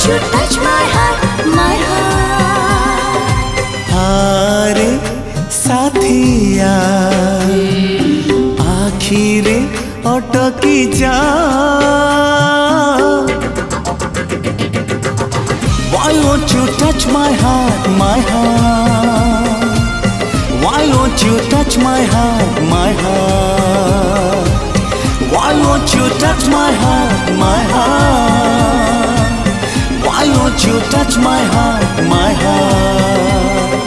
you touch my heart, my heart? हारे साथिया आखिरे अटकी जा Why won't you touch my heart, my heart? Why won't you touch my heart, my heart? Why won't you touch my heart, my heart? Why won't you touch my heart, my heart?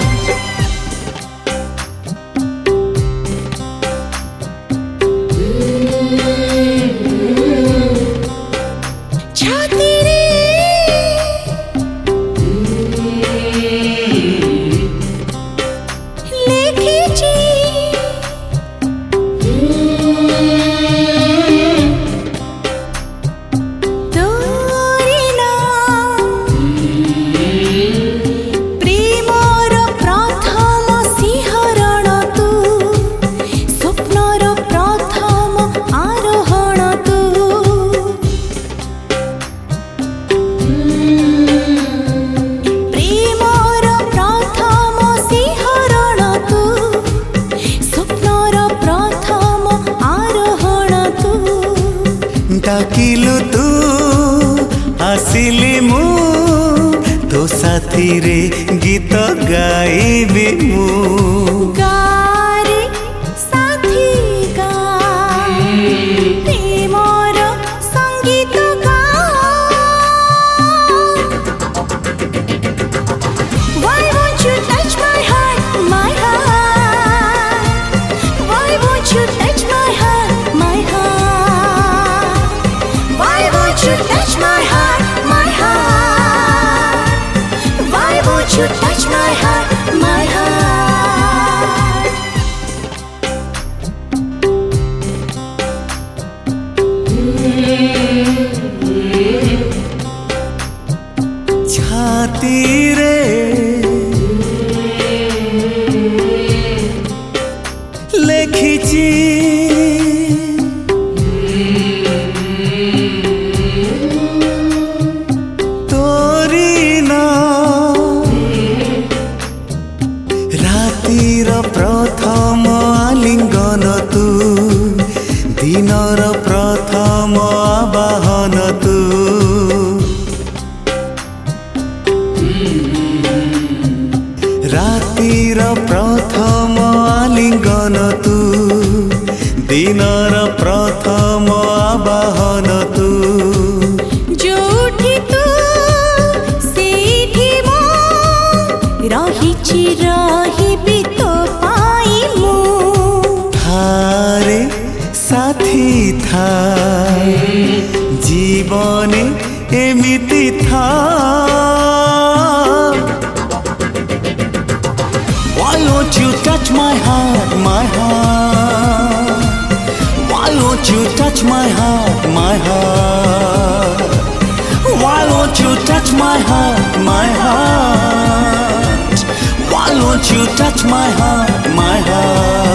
डाकिलु तू आसिली मु तो साथी रे गीत गाइबी मु गारे साथी गा प्रेमर संगीत गा Why won't you touch my heart, my heart? Why won't you touch my heart, my heart? Why won't you touch my heart, my heart? Why won't you touch my heart, my heart? छाती रे लेखिची रातिर प्रथम आलिंगन तू दिनर प्रथम आवाहन तू रातिर प्रथम आलिंगन तू दिनर प्रथम आवाहन तू जोठी तू सेठी मो रहिची रहिबी तो पाई मु थारे साथी था जीवने एमिति था Why won't you touch my heart, my heart? Why won't you touch my heart, my heart? Why won't you touch my heart, my heart? Why won't you touch my heart, my heart?